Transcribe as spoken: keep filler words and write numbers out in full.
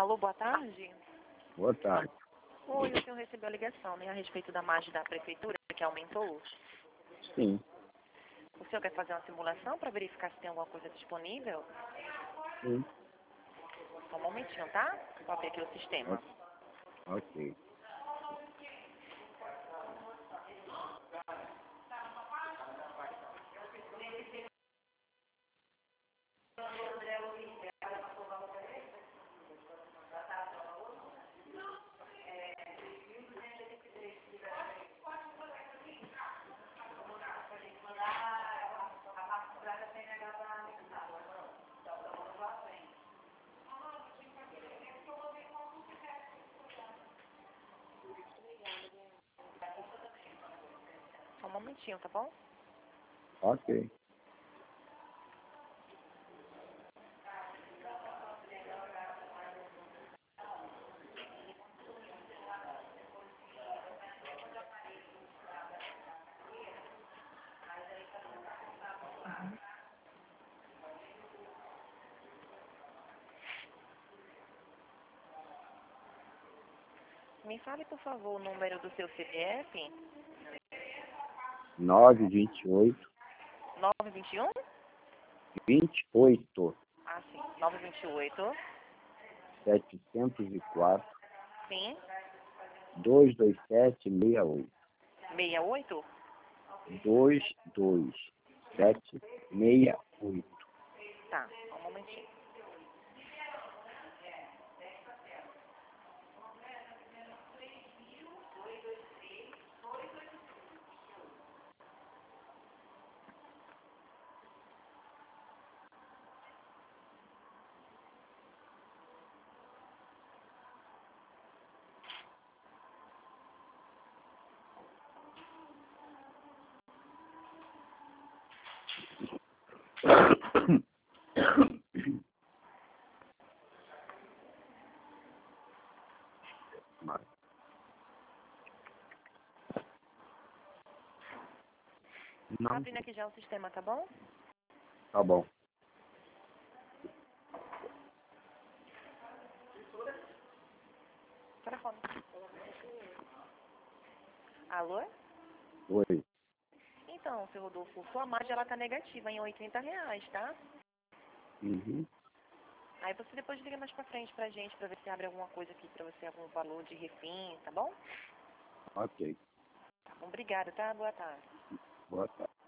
Alô, boa tarde. Boa tarde. Oi, o senhor recebeu a ligação, né, a respeito da margem da prefeitura, que aumentou. Sim. O senhor quer fazer uma simulação para verificar se tem alguma coisa disponível? Sim. Só um momentinho, tá? Vou abrir aqui o sistema. Ok. Só um momentinho, tá bom? Ok. Me fale, por favor, o número do seu C P F. nove vinte e oito, nove vinte e um? vinte e oito, Ah, sim. nove vinte e oito. setecentos e quatro, Sim. duzentos e vinte e sete, sessenta e oito. sessenta e oito? duzentos e vinte e sete, sessenta e oito. Tá, só um momentinho. Mas, Tá não, abrindo aqui já o sistema, tá bom? tá bom. Telefone. Alô? Oi. Então, seu Rodolfo, sua margem ela tá negativa em oitenta reais, tá? Uhum. Aí você depois liga mais pra frente pra gente, pra ver se abre alguma coisa aqui pra você, algum valor de refim, tá bom? Ok. Tá bom, obrigada, tá? Boa tarde. Boa tarde.